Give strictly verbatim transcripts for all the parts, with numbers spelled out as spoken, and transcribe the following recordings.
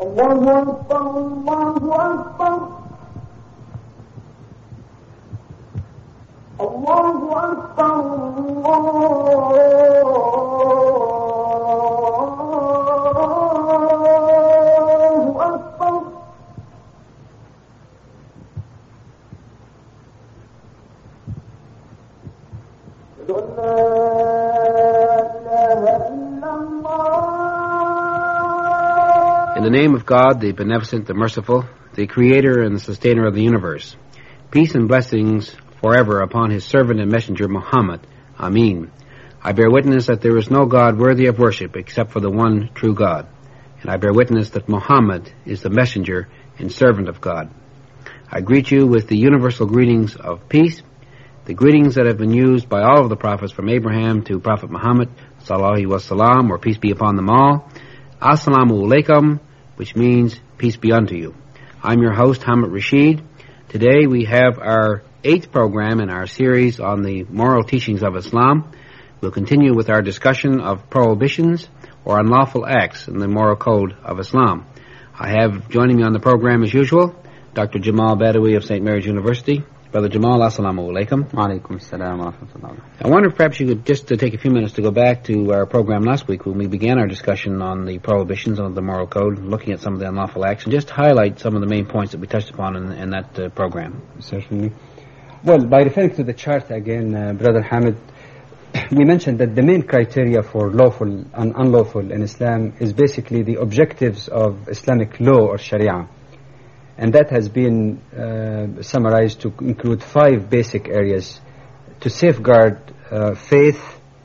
In the name of God, the Beneficent, the Merciful, the Creator and the Sustainer of the universe, peace and blessings forever upon His servant and messenger Muhammad. Ameen. I bear witness that there is no God worthy of worship except for the one true God, and I bear witness that Muhammad is the messenger and servant of God. I greet you with the universal greetings of peace, the greetings that have been used by all of the prophets from Abraham to Prophet Muhammad, sallallahu wa salam, or peace be upon them all. Assalamu alaikum, which means peace be unto you. I'm your host, Hamid Rashid. Today we have our eighth program in our series on the moral teachings of Islam. We'll continue with our discussion of prohibitions or unlawful acts in the moral code of Islam. I have joining me on the program as usual, Doctor Jamal Badawi of Saint Mary's University. Brother Jamal, assalamu alaikum. Wa alaikum assalam wa rahmatullah. I wonder if perhaps you could just to take a few minutes to go back to our program last week when we began our discussion on the prohibitions of the moral code, looking at some of the unlawful acts, and just highlight some of the main points that we touched upon in, in that uh, program. Certainly. Well, by referring to the chart again, uh, Brother Hamid, we mentioned that the main criteria for lawful and unlawful in Islam is basically the objectives of Islamic law or Sharia. And that has been uh, summarized to include five basic areas: to safeguard uh, faith,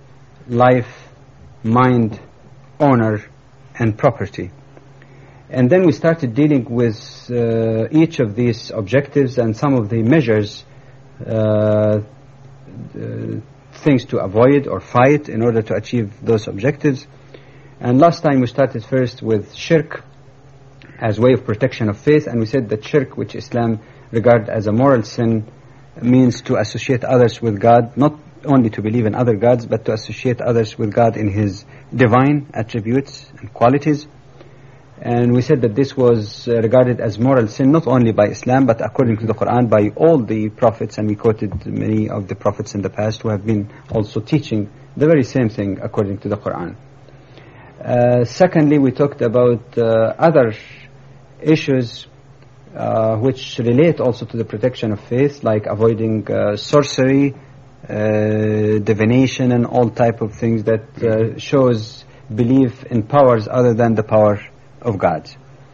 life, mind, honor, and property. And then we started dealing with uh, each of these objectives and some of the measures, uh, uh, things to avoid or fight in order to achieve those objectives. And last time we started first with shirk as way of protection of faith, and we said that shirk, which Islam regards as a moral sin, means to associate others with God, not only to believe in other gods, but to associate others with God in His divine attributes and qualities. And we said that this was uh, regarded as moral sin not only by Islam, but according to the Quran, by all the prophets, and we quoted many of the prophets in the past who have been also teaching the very same thing according to the Quran. Uh, secondly, we talked about uh, other issues uh, which relate also to the protection of faith, like avoiding uh, sorcery, uh, divination, and all type of things that uh, shows belief in powers other than the power of God.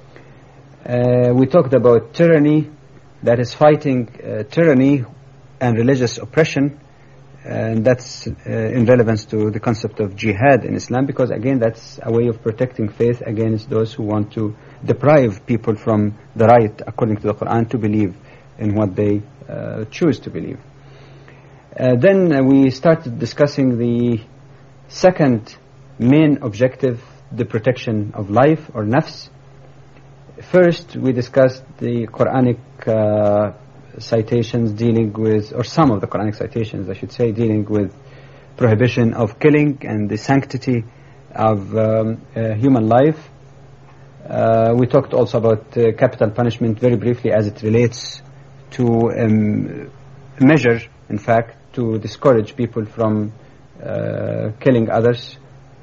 Uh, we talked about tyranny, that is fighting uh, tyranny and religious oppression, and that's uh, in relevance to the concept of jihad in Islam, because again that's a way of protecting faith against those who want to deprive people from the right, according to the Quran, to believe in what they uh, choose to believe. Uh, then uh, we started discussing the second main objective, the protection of life or nafs. First we discussed the Quranic uh, citations dealing with, or some of the Quranic citations I should say, dealing with prohibition of killing and the sanctity of um, uh, human life. Uh, we talked also about uh, capital punishment very briefly as it relates to um, a measure, in fact, to discourage people from uh, killing others.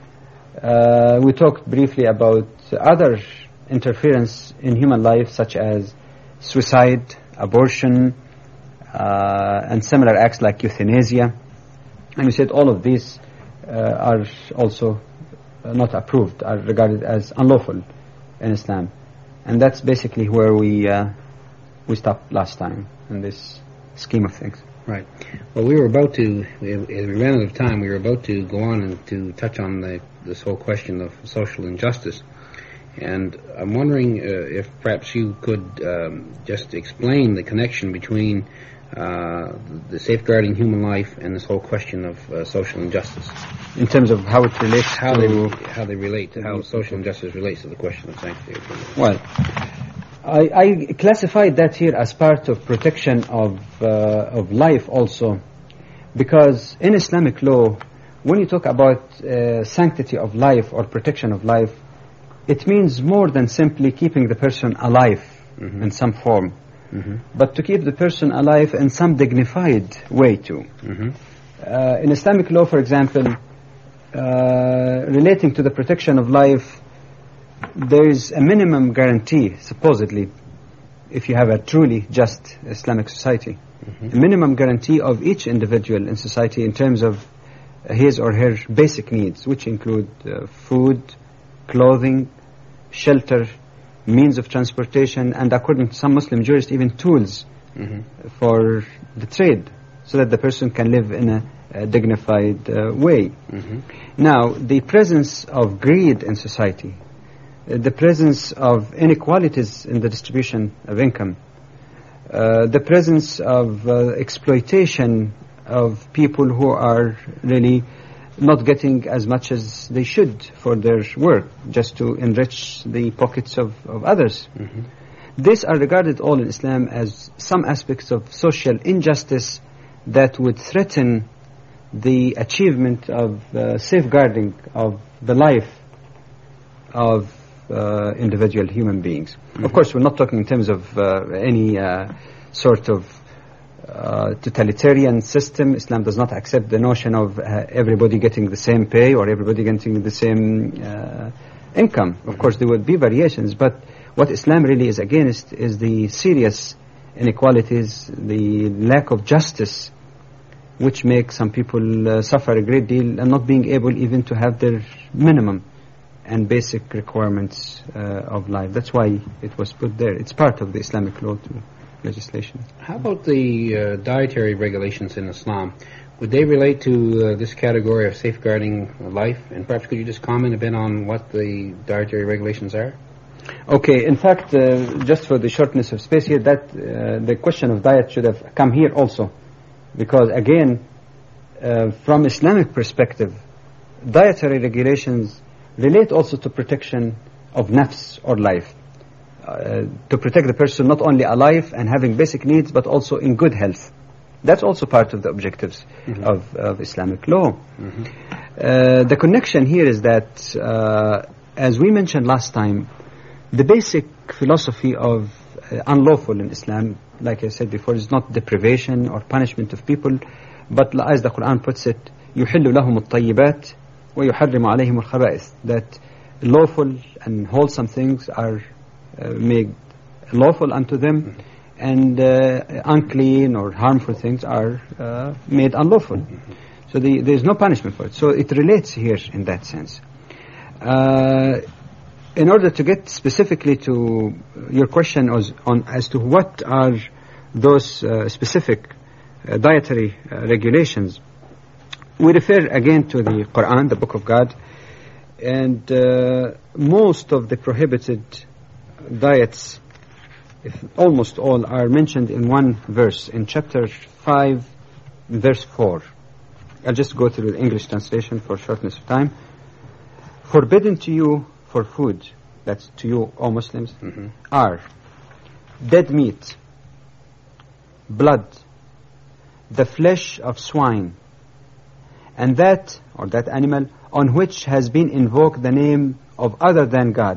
Uh, we talked briefly about other interference in human life, such as suicide, abortion, uh, and similar acts like euthanasia. And we said all of these uh, are also uh, not approved, are regarded as unlawful in Islam. And that's basically where we uh, we stopped last time in this scheme of things. Right. Well, we were about to, as we ran out of time, we were about to go on and to touch on the, this whole question of social injustice. And I'm wondering uh, if perhaps you could um, just explain the connection between uh, the safeguarding human life and this whole question of uh, social injustice. In terms of how it relates how to... They, how they relate, to how social injustice relates to the question of sanctity of human life. Well, I, I classified that here as part of protection of, uh, of life also, because in Islamic law, when you talk about uh, sanctity of life or protection of life, it means more than simply keeping the person alive mm-hmm. in some form, mm-hmm. but to keep the person alive in some dignified way too. Mm-hmm. Uh, in Islamic law, for example, uh, relating to the protection of life, there is a minimum guarantee, supposedly, if you have a truly just Islamic society, mm-hmm. a minimum guarantee of each individual in society in terms of his or her basic needs, which include uh, food, clothing, shelter, means of transportation, and according to some Muslim jurists, even tools mm-hmm. for the trade, so that the person can live in a, a dignified uh, way. Mm-hmm. Now, the presence of greed in society, uh, the presence of inequalities in the distribution of income, uh, the presence of uh, exploitation of people who are really not getting as much as they should for their work, just to enrich the pockets of, of others. Mm-hmm. These are regarded all in Islam as some aspects of social injustice that would threaten the achievement of uh, safeguarding of the life of uh, individual human beings. Mm-hmm. Of course, we're not talking in terms of uh, any uh, sort of Uh, totalitarian system. Islam does not accept the notion of uh, everybody getting the same pay or everybody getting the same uh, income. Of course, there will be variations, but what Islam really is against is the serious inequalities, the lack of justice, which make some people uh, suffer a great deal and not being able even to have their minimum and basic requirements uh, of life. That's why it was put there. It's part of the Islamic law too. Legislation. How about the uh, dietary regulations in Islam? Would they relate to uh, this category of safeguarding life? And perhaps could you just comment a bit on what the dietary regulations are? Okay, in fact, uh, just for the shortness of space here, that uh, the question of diet should have come here also. Because again, uh, from Islamic perspective, dietary regulations relate also to protection of nafs or life. Uh, to protect the person not only alive and having basic needs, but also in good health. That's also part of the objectives mm-hmm. of, of Islamic law. Mm-hmm. Uh, the connection here is that, uh, as we mentioned last time, the basic philosophy of uh, unlawful in Islam, like I said before, is not deprivation or punishment of people, but as the Quran puts it, يُحِلُّ لَهُمُ الطَّيِّبَاتِ وَيُحَرِّمُ عَلَيْهِمُ الْخَبَائِثِ, that lawful and wholesome things are Uh, made lawful unto them, mm-hmm. and uh, unclean or harmful things are uh, made unlawful. Mm-hmm. So the, there's no punishment for it. So it relates here in that sense. Uh, in order to get specifically to your question as, on, as to what are those uh, specific uh, dietary uh, regulations, we refer again to the Quran, the Book of God, and uh, most of the prohibited diets, if almost all, are mentioned in one verse in chapter five, verse four. I'll just go through the English translation for shortness of time. Forbidden to you for food, that's to you, all Muslims, mm-hmm. are dead meat, blood, the flesh of swine, and that, or that animal, on which has been invoked the name of other than God,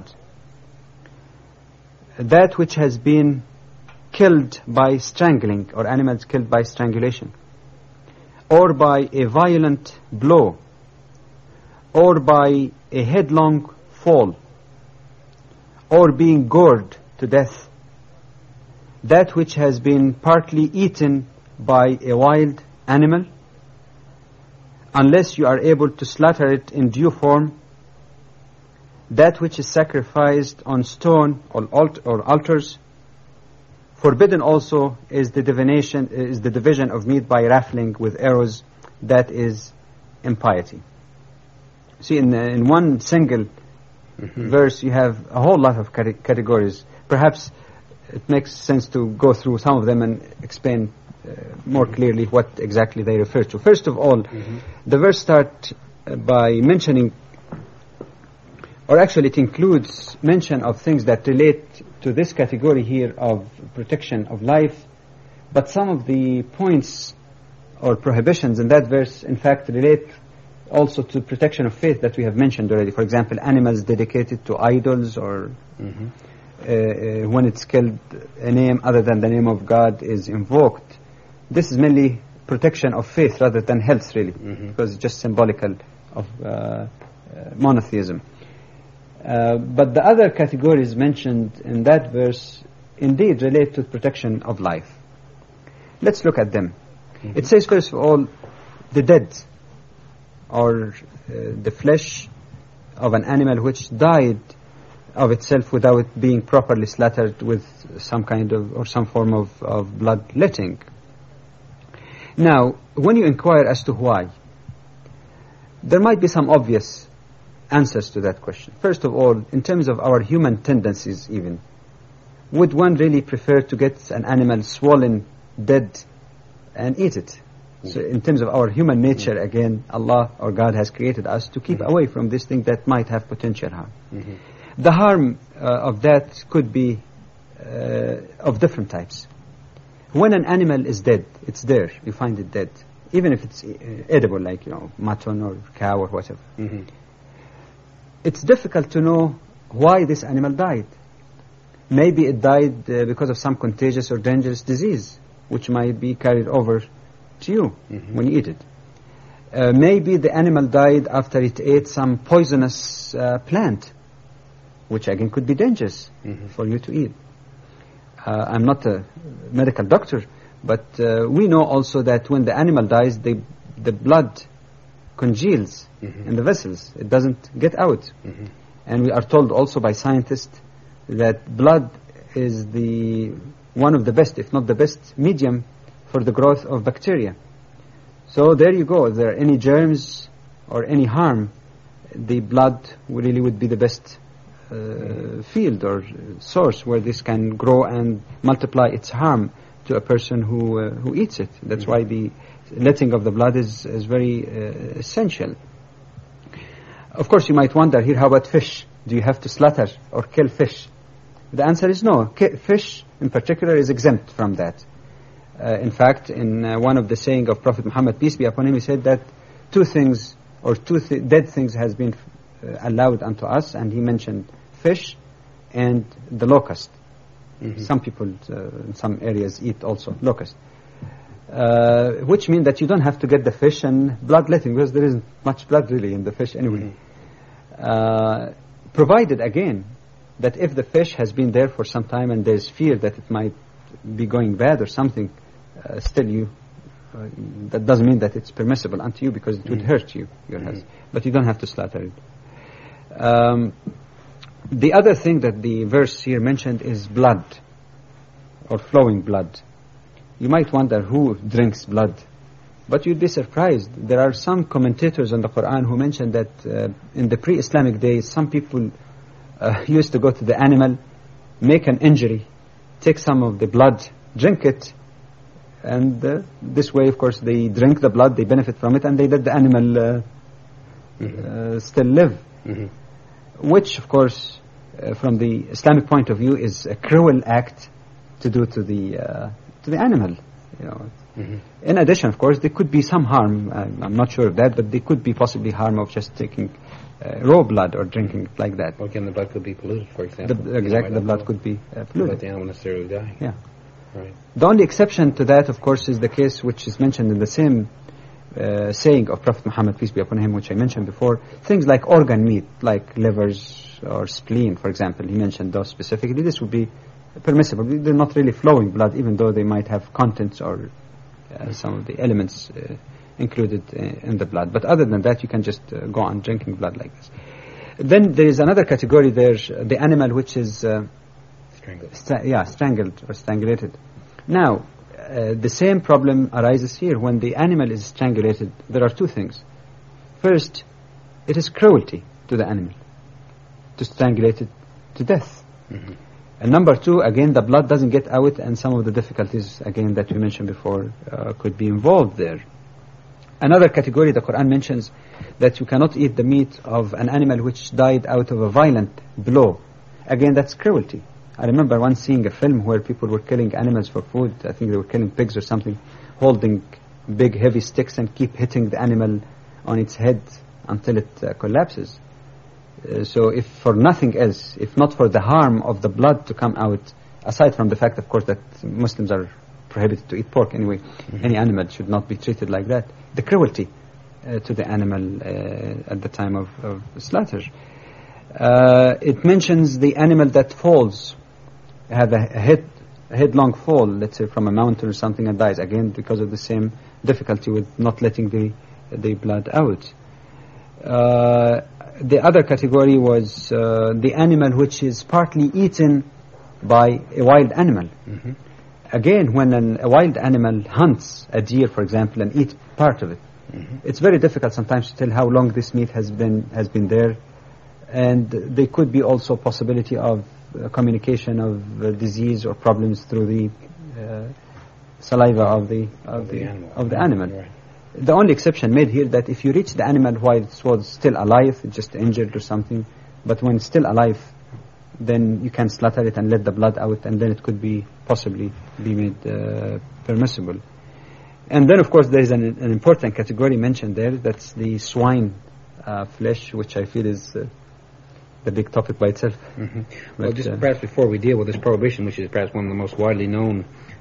that which has been killed by strangling, or animals killed by strangulation, or by a violent blow, or by a headlong fall, or being gored to death, that which has been partly eaten by a wild animal, unless you are able to slaughter it in due form, that which is sacrificed on stone or, alt- or altars. Forbidden also is the divination, is the division of meat by raffling with arrows, that is impiety. See, in, uh, in one single mm-hmm. verse you have a whole lot of cate- categories. Perhaps it makes sense to go through some of them and explain uh, more clearly what exactly they refer to. First of all, mm-hmm. the verse starts uh, by mentioning, or actually it includes mention of things that relate to this category here of protection of life, but some of the points or prohibitions in that verse in fact relate also to protection of faith that we have mentioned already. For example, animals dedicated to idols, or Mm-hmm. uh, uh, when it's killed, a name other than the name of God is invoked. This is mainly protection of faith rather than health, really, Mm-hmm. because it's just symbolical of uh, uh, monotheism. Uh, but the other categories mentioned in that verse indeed relate to protection of life. Let's look at them. Mm-hmm. It says, first of all, the dead, or uh, the flesh of an animal which died of itself without being properly slaughtered with some kind of, or some form of, of bloodletting. Now, when you inquire as to why, there might be some obvious answers to that question. First of all, in terms of our human tendencies even, would one really prefer to get an animal swollen, dead, and eat it? So in terms of our human nature, again, Allah or God has created us to keep away from this thing that might have potential harm. Mm-hmm. The harm uh, of that could be uh, of different types. When an animal is dead, it's there, you find it dead, even if it's uh, edible, like, you know, mutton or cow or whatever. Mm-hmm. It's difficult to know why this animal died. Maybe it died uh, because of some contagious or dangerous disease, which might be carried over to you Mm-hmm. when you eat it. Uh, maybe the animal died after it ate some poisonous uh, plant, which again could be dangerous Mm-hmm. for you to eat. Uh, I'm not a medical doctor, but uh, we know also that when the animal dies, the, the blood congeals Mm-hmm. in the vessels. It doesn't get out. Mm-hmm. And we are told also by scientists that blood is the one of the best, if not the best, medium for the growth of bacteria. So there you go. If there are any germs or any harm, the blood really would be the best uh, field or source where this can grow and multiply its harm to a person who uh, who eats it. That's Mm-hmm. why the letting of the blood is, is very uh, essential. Of course, you might wonder here, how about fish? Do you have to slaughter or kill fish? The answer is no. Ki- fish, in particular, is exempt from that. Uh, in fact, in uh, one of the saying of Prophet Muhammad, peace be upon him, he said that two things, or two th- dead things has been uh, allowed unto us, and he mentioned fish and the locust. Mm-hmm. Some people uh, in some areas eat also locust. Uh, which means that you don't have to get the fish and bloodletting, because there isn't much blood really in the fish anyway. Mm-hmm. Uh, provided again that if the fish has been there for some time and there's fear that it might be going bad or something, uh, still you, uh, that doesn't mean that it's permissible unto you, because it would Mm-hmm. hurt you, your Mm-hmm. health. But you don't have to slaughter it. Um, the other thing that the verse here mentioned is blood, or flowing blood. You might wonder who drinks blood, but you'd be surprised. There are some commentators on the Quran who mention that uh, in the pre-Islamic days, some people uh, used to go to the animal, make an injury, take some of the blood, drink it, and uh, this way, of course, they drink the blood, they benefit from it, and they let the animal uh, Mm-hmm. uh, still live. Mm-hmm. Which, of course, uh, from the Islamic point of view, is a cruel act to do to the uh, to the animal. You know. Mm-hmm. In addition, of course, there could be some harm. I'm, I'm not sure of that, but there could be possibly harm of just taking uh, raw blood or drinking it like that. Well, again, the blood could be polluted, for example. The, You exactly, know, the blood could be uh, let polluted. the animal necessarily die. Yeah. Right. The only exception to that, of course, is the case which is mentioned in the same uh, saying of Prophet Muhammad, peace be upon him, which I mentioned before. Things like organ meat, like livers or spleen, for example. He mentioned those specifically. This would be permissible. They're not really flowing blood, even though they might have contents or uh, some of the elements uh, included uh, in the blood. But other than that, you can just uh, go on drinking blood like this. Then there is another category there, the animal which is uh, Strangled. stra- yeah, strangled or strangulated. Now, uh, the same problem arises here. When the animal is strangulated, there are two things. First, it is cruelty to the animal to strangulate it to death. Mm-hmm. And number two, again, the blood doesn't get out, and some of the difficulties, again, that we mentioned before, uh, could be involved there. Another category the Quran mentions that you cannot eat the meat of an animal which died out of a violent blow. Again, that's cruelty. I remember once seeing a film where people were killing animals for food. I think they were killing pigs or something, holding big heavy sticks and keep hitting the animal on its head until it uh, collapses. Uh, so if for nothing else, if not for the harm of the blood to come out, aside from the fact, of course, that Muslims are prohibited to eat pork anyway, mm-hmm. any animal should not be treated like that. The cruelty uh, to the animal uh, at the time of, of slaughter. Uh, it mentions the animal that falls, have a, a head, a headlong fall, let's say from a mountain or something, and dies, again because of the same difficulty with not letting the the blood out. Uh, the other category was uh, the animal which is partly eaten by a wild animal. Mm-hmm. Again, when an, a wild animal hunts a deer, for example, and eats part of it, mm-hmm. it's very difficult sometimes to tell how long this meat has been has been there, and there could be also possibility of uh, communication of uh, disease or problems through the uh, saliva of the of, of the, the animal. Of the animal. Right. The only exception made here that if you reach the animal while it was still alive, it's just injured or something, but when it's still alive, then you can slaughter it and let the blood out, and then it could be possibly be made uh, permissible. And then, of course, there is an, an important category mentioned there. That's the swine uh, flesh, which I feel is uh, the big topic by itself. Mm-hmm. Well, just uh, perhaps before we deal with this prohibition, which is perhaps one of the most widely known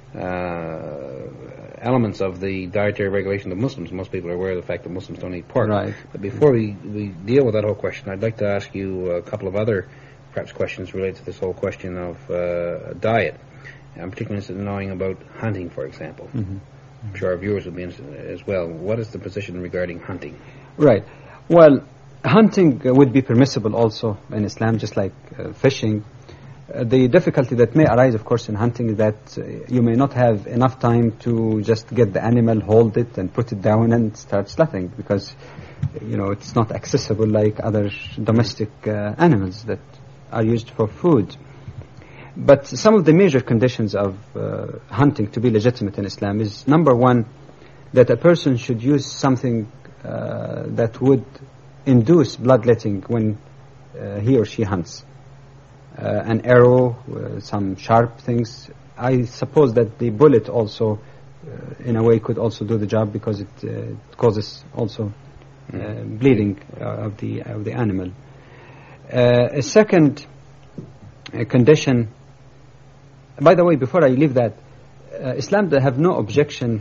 uh, elements of the dietary regulation of Muslims. Most people are aware of the fact that Muslims don't eat pork. Right. But before we, we deal with that whole question, I'd like to ask you a couple of other perhaps questions related to this whole question of uh, diet. I'm particularly interested in knowing about hunting, for example. Mm-hmm. I'm sure our viewers would be interested as well. What is the position regarding hunting? Right. Well, hunting uh, would be permissible also in Islam, just like uh, fishing. Uh, the difficulty that may arise, of course, in hunting is that uh, you may not have enough time to just get the animal, hold it, and put it down and start slaughtering, because, you know, it's not accessible like other domestic uh, animals that are used for food. But some of the major conditions of uh, hunting to be legitimate in Islam is, number one, that a person should use something uh, that would induce bloodletting when uh, he or she hunts. Uh, an arrow, uh, some sharp things. I suppose that the bullet also, uh, in a way, could also do the job, because it, uh, it causes also uh, mm. bleeding uh, of the of the animal. Uh, a second uh, condition. By the way, before I leave that, uh, Islam they have no objection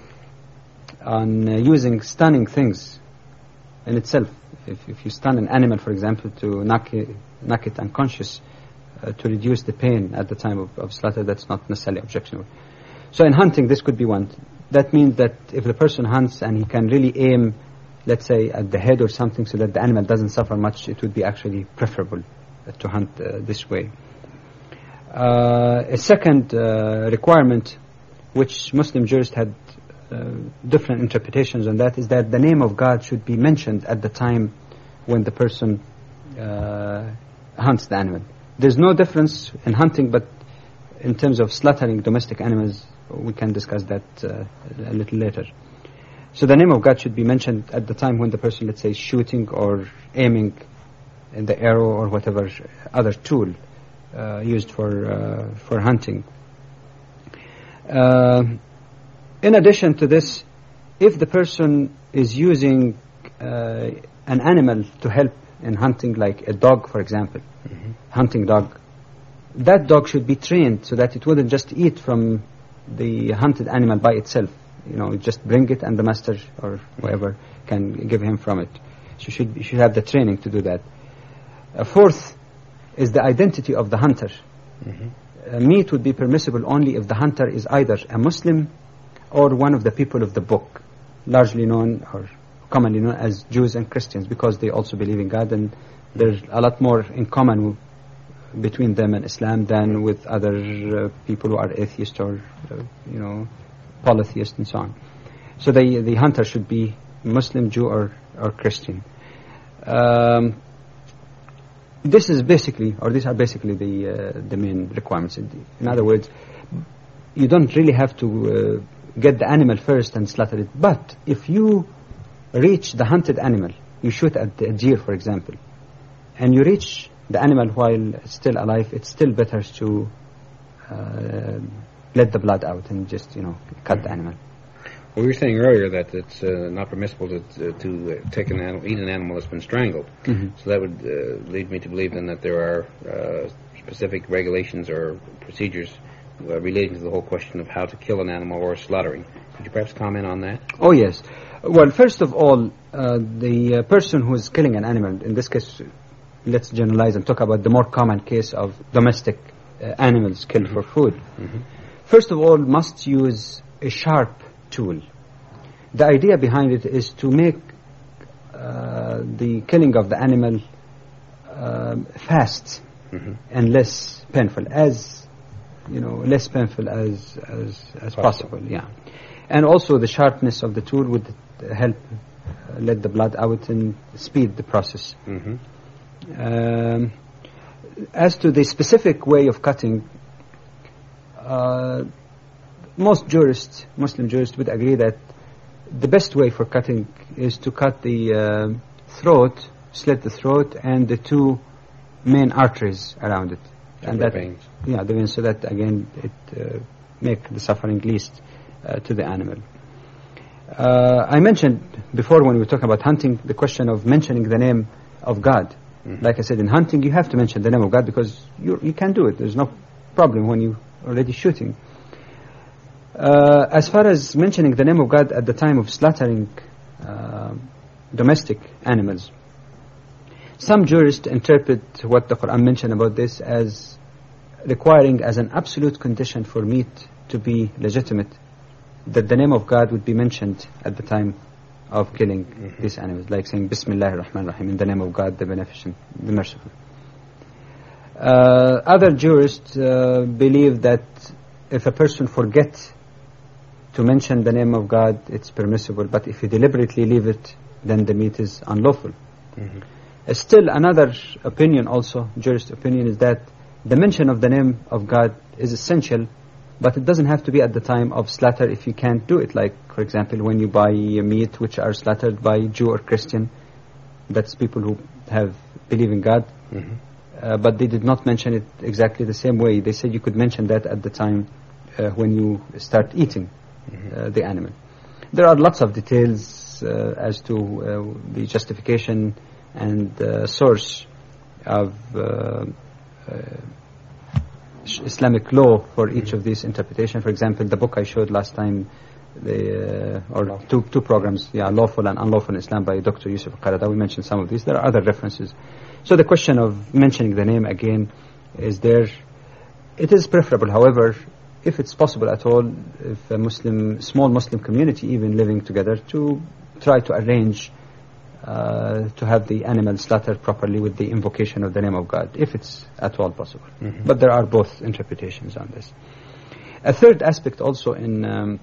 on uh, using stunning things in itself. If, if you stun an animal, for example, to knock it, knock it unconscious, uh, to reduce the pain at the time of, of slaughter, that's not necessarily objectionable. So in hunting, this could be one. That means that if the person hunts and he can really aim, let's say, at the head or something, so that the animal doesn't suffer much, it would be actually preferable uh, to hunt uh, this way. Uh, a second uh, requirement, which Muslim jurists had uh, different interpretations on that, is that the name of God should be mentioned at the time when the person uh, hunts the animal. There's no difference in hunting, but in terms of slaughtering domestic animals, we can discuss that uh, a little later. So the name of God should be mentioned at the time when the person, let's say, is shooting or aiming in the arrow or whatever other tool Uh, used for uh, for hunting. Uh, in addition to this, if the person is using uh, an animal to help in hunting, like a dog, for example, mm-hmm. hunting dog, that dog should be trained so that it wouldn't just eat from the hunted animal by itself. You know, just bring it, and the master or whoever can give him from it. So you should you should have the training to do that. A fourth is the identity of the hunter. Mm-hmm. Uh, meat would be permissible only if the hunter is either a Muslim or one of the people of the book, largely known or commonly known as Jews and Christians, because they also believe in God, and there's a lot more in common w- between them and Islam than with other uh, people who are atheists or uh, you know polytheists and so on. So the the hunter should be Muslim, Jew, or or Christian. Um, This is basically, or these are basically the uh, the main requirements. In other words, you don't really have to uh, get the animal first and slaughter it. But if you reach the hunted animal, you shoot at a deer, for example, and you reach the animal while still alive, it's still better to uh, let the blood out and just, you know, cut the animal. Well, we were saying earlier that it's uh, not permissible to to, to uh, take an animal, eat an animal that's been strangled. Mm-hmm. So that would uh, lead me to believe then that there are uh, specific regulations or procedures uh, relating to the whole question of how to kill an animal or slaughtering. Could you perhaps comment on that? Oh, yes. Well, first of all, uh, the uh, person who is killing an animal, in this case, let's generalize and talk about the more common case of domestic uh, animals killed mm-hmm. for food. Mm-hmm. First of all, must use a sharp tool. The idea behind it is to make uh, the killing of the animal uh, fast mm-hmm. and less painful, as you know, less painful as as, as possible. Yeah, and also the sharpness of the tool would help uh, let the blood out and speed the process. Mm-hmm. Um, as to the specific way of cutting, uh, most jurists, Muslim jurists, would agree that the best way for cutting is to cut the uh, throat, slit the throat, and the two main arteries around it. And that, veins. Yeah, the veins, so that again it uh, make the suffering least uh, to the animal. Uh, I mentioned before when we were talking about hunting the question of mentioning the name of God. Mm-hmm. Like I said, in hunting you have to mention the name of God because you you can do it. There's no problem when you're already shooting. Uh, as far as mentioning the name of God at the time of slaughtering uh, domestic animals, some jurists interpret what the Quran mentioned about this as requiring as an absolute condition for meat to be legitimate, that the name of God would be mentioned at the time of killing mm-hmm. these animals, like saying Bismillahir Rahmanir Rahim, in the name of God, the Beneficent, the Merciful. Uh, other jurists uh, believe that if a person forgets to mention the name of God, it's permissible, but if you deliberately leave it, then the meat is unlawful. Mm-hmm. Uh, still, another opinion also, jurist opinion, is that the mention of the name of God is essential, but it doesn't have to be at the time of slaughter if you can't do it. Like, for example, when you buy meat which are slaughtered by Jew or Christian, that's people who have believe in God, mm-hmm. uh, but they did not mention it exactly the same way. They said you could mention that at the time uh, when you start eating mm-hmm. uh, the animal. There are lots of details uh, as to uh, the justification and uh, source of uh, uh, Islamic law for each mm-hmm. of these interpretations. For example, the book I showed last time, the, uh, or two two programs, yeah, Lawful and Unlawful in Islam by Doctor Yusuf Qaradawi, mentioned some of these. There are other references. So the question of mentioning the name again is there. It is preferable, however, if it's possible at all, if a Muslim, small Muslim community even living together, to try to arrange uh, to have the animal slaughtered properly with the invocation of the name of God, if it's at all possible. Mm-hmm. But there are both interpretations on this. A third aspect also in um,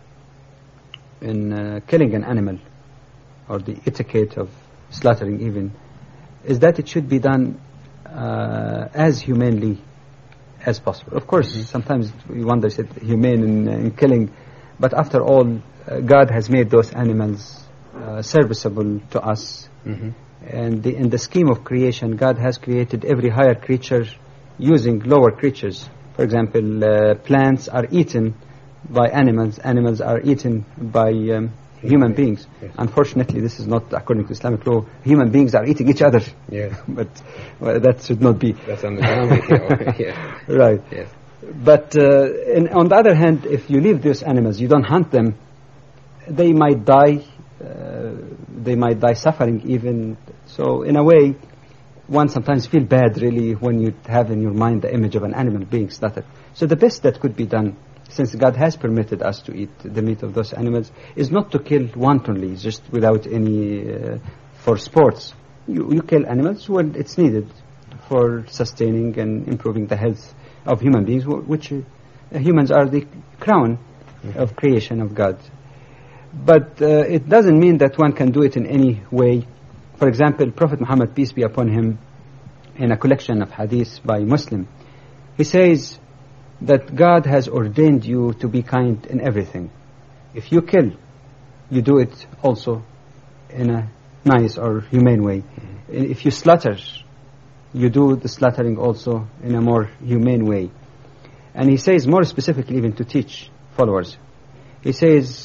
in uh, killing an animal, or the etiquette of slaughtering even, is that it should be done uh, as humanely as possible. Of course, mm-hmm. sometimes we wonder, is it humane in, in killing? But after all, uh, God has made those animals uh, serviceable to us. Mm-hmm. And the, in the scheme of creation, God has created every higher creature using lower creatures. For example, uh, plants are eaten by animals. Animals are eaten by um, human beings. Yes. Unfortunately, this is not according to Islamic law. Human beings are eating each other. Yes. But well, that should not be. That's underground. Yeah. Right. Yes. But uh, in, on the other hand, if you leave these animals, you don't hunt them, they might die. Uh, they might die suffering even. So in a way, one sometimes feel bad really when you have in your mind the image of an animal being slaughtered. So the best that could be done, since God has permitted us to eat the meat of those animals, is not to kill wantonly, just without any, uh, for sports. You, you kill animals when it's needed for sustaining and improving the health of human beings, which uh, humans are the crown mm-hmm. of creation of God. But uh, it doesn't mean that one can do it in any way. For example, Prophet Muhammad, peace be upon him, in a collection of hadiths by Muslim, he says that God has ordained you to be kind in everything. If you kill, you do it also in a nice or humane way. Mm-hmm. If you slaughter, you do the slaughtering also in a more humane way. And he says more specifically even to teach followers. He says,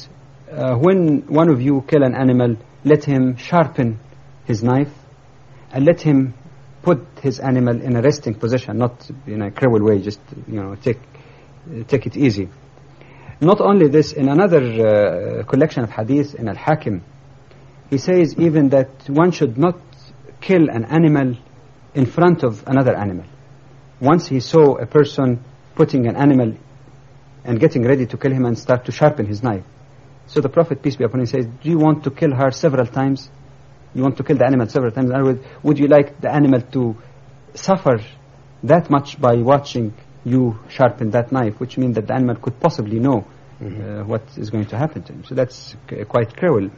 uh, when one of you kill an animal, let him sharpen his knife and let him put his animal in a resting position, not in a cruel way, just, you know, take, uh, take it easy. Not only this, in another uh, collection of hadith in Al-Hakim, he says even that one should not kill an animal in front of another animal. Once he saw a person putting an animal and getting ready to kill him and start to sharpen his knife. So the Prophet, peace be upon him, says, do you want to kill her several times? You want to kill the animal several times? In other words, would you like the animal to suffer that much by watching you sharpen that knife, which means that the animal could possibly know mm-hmm. uh, what is going to happen to him. So that's c- quite cruel.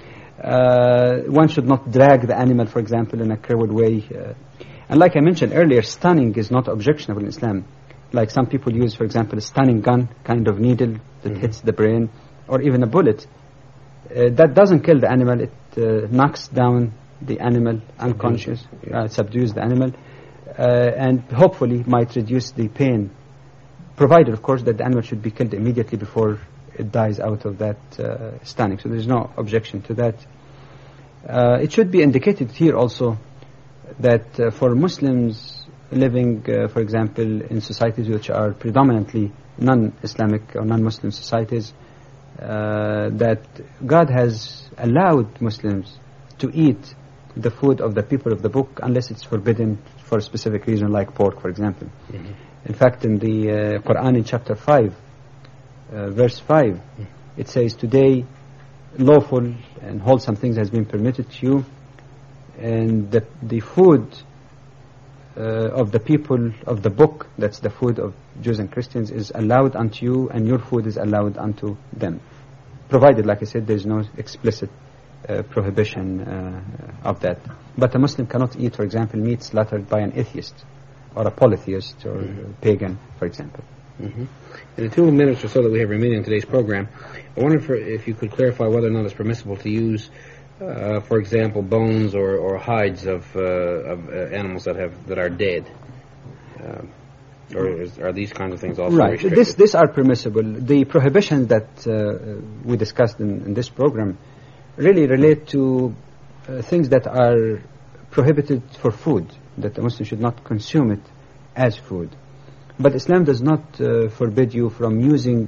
Uh, one should not drag the animal, for example, in a cruel way. Uh, and like I mentioned earlier, stunning is not objectionable in Islam. Like some people use, for example, a stunning gun, kind of needle that mm-hmm. hits the brain, or even a bullet. Uh, that doesn't kill the animal. It uh, knocks down the animal unconscious, yeah. uh, subdues the animal. Uh, and hopefully might reduce the pain, provided, of course, that the animal should be killed immediately before it dies out of that uh, stunning. So there's no objection to that. Uh, it should be indicated here also that uh, for Muslims living, uh, for example, in societies which are predominantly non-Islamic or non-Muslim societies, uh, that God has allowed Muslims to eat the food of the people of the book unless it's forbidden for a specific reason, like pork, for example. Mm-hmm. In fact, in the uh, Quran, in chapter five, uh, verse five, mm-hmm. it says, today lawful and wholesome things has been permitted to you, and the, the food uh, of the people of the book, that's the food of Jews and Christians, is allowed unto you, and your food is allowed unto them. Provided, like I said, there's no explicit Uh, prohibition uh, of that. But a Muslim cannot eat, for example, meat slaughtered by an atheist or a polytheist or mm-hmm. a pagan, for example. Mm-hmm. In the two minutes or so that we have remaining in today's program, I wonder if, if you could clarify whether or not it's permissible to use, uh, for example, bones or, or hides of, uh, of uh, animals that have that are dead. Uh, or is, are these kinds of things also right. restricted? This, these are permissible. The prohibitions that uh, we discussed in, in this program really relate to uh, things that are prohibited for food, that a Muslim should not consume it as food. But Islam does not uh, forbid you from using,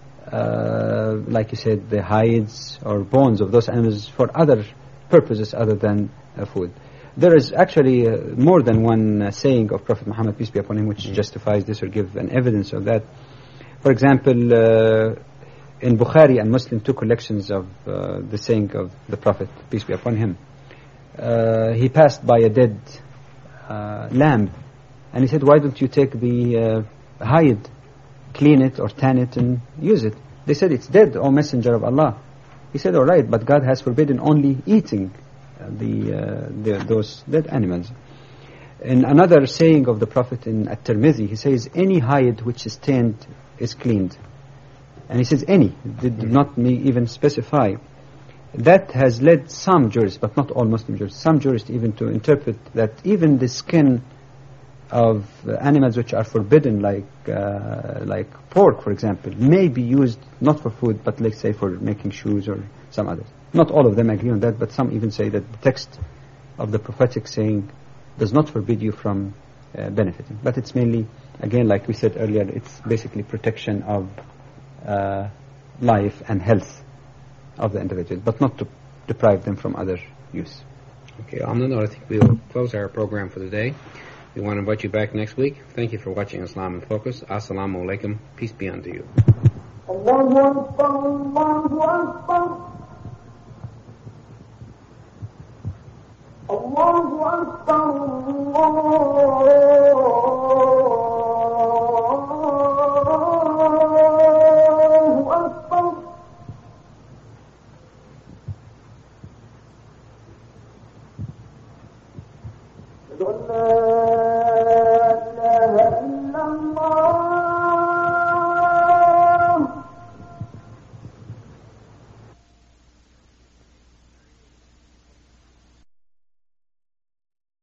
uh, like you said, the hides or bones of those animals for other purposes other than uh, food. There is actually uh, more than one uh, saying of Prophet Muhammad, peace be upon him, which mm-hmm. justifies this or give an evidence of that. For example, uh, in Bukhari and Muslim, two collections of uh, the saying of the Prophet, peace be upon him. Uh, he passed by a dead uh, lamb, and he said, why don't you take the uh, hide, clean it or tan it and use it? They said, it's dead, O Messenger of Allah. He said, all right, but God has forbidden only eating uh, the, uh, the those dead animals. In another saying of the Prophet in At-Tirmidhi, he says, any hide which is tanned is cleaned. And he says any, did not even specify. That has led some jurists, but not all Muslim jurists, some jurists even to interpret that even the skin of uh, animals which are forbidden, like uh, like pork, for example, may be used not for food, but let's say for making shoes or some others. Not all of them agree on that, but some even say that the text of the prophetic saying does not forbid you from uh, benefiting. But it's mainly, again, like we said earlier, it's basically protection of Uh, life and health of the individual, but not to deprive them from other use. Okay, on that note, I think we will close our program for the day. We want to invite you back next week. Thank you for watching Islam in Focus. Assalamu alaikum. Peace be unto you. Allahu Akbar, Allahu Akbar. Allahu Akbar, Allah.